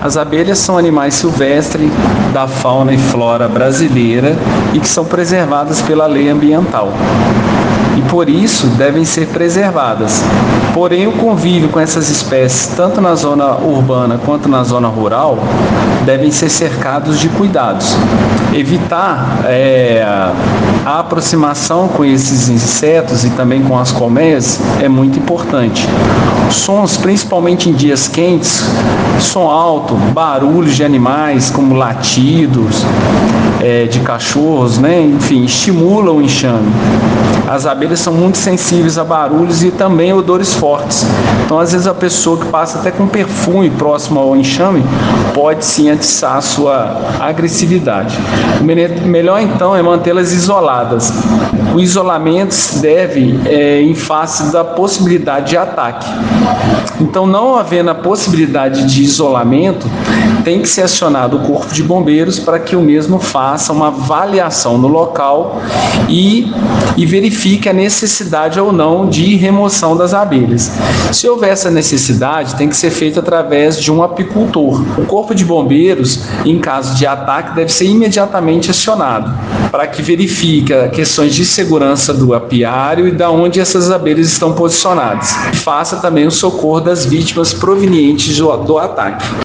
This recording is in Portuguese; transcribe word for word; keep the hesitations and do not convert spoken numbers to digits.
As abelhas são animais silvestres da fauna e flora brasileira e que são preservadas pela lei ambiental. E por isso devem ser preservadas. Porém, o convívio com essas espécies, tanto na zona urbana quanto na zona rural, devem ser cercados de cuidados. Evitar é, a aproximação com esses insetos e também com as colmeias é muito importante. Sons, principalmente em dias quentes, som alto, barulhos de animais como latidos, é, de cachorros, né? Enfim, estimulam o enxame. As abelhas são muito sensíveis a barulhos e também odores fortes. Então, às vezes, a pessoa que passa até com perfume próximo ao enxame pode sim atiçar a sua agressividade. O melhor, então, é mantê-las isoladas. O isolamento se deve é, em face da possibilidade de ataque. Então, não havendo a possibilidade de isolamento, tem que ser acionado o Corpo de Bombeiros para que o mesmo faça uma avaliação no local e, e verifique a necessidade ou não de remoção das abelhas. Se houver essa necessidade, tem que ser feito através de um apicultor. O Corpo de Bombeiros, em caso de ataque, deve ser imediatamente acionado para que verifique questões de segurança do apiário e da onde essas abelhas estão posicionadas. E faça também o socorro das vítimas provenientes do, do ataque.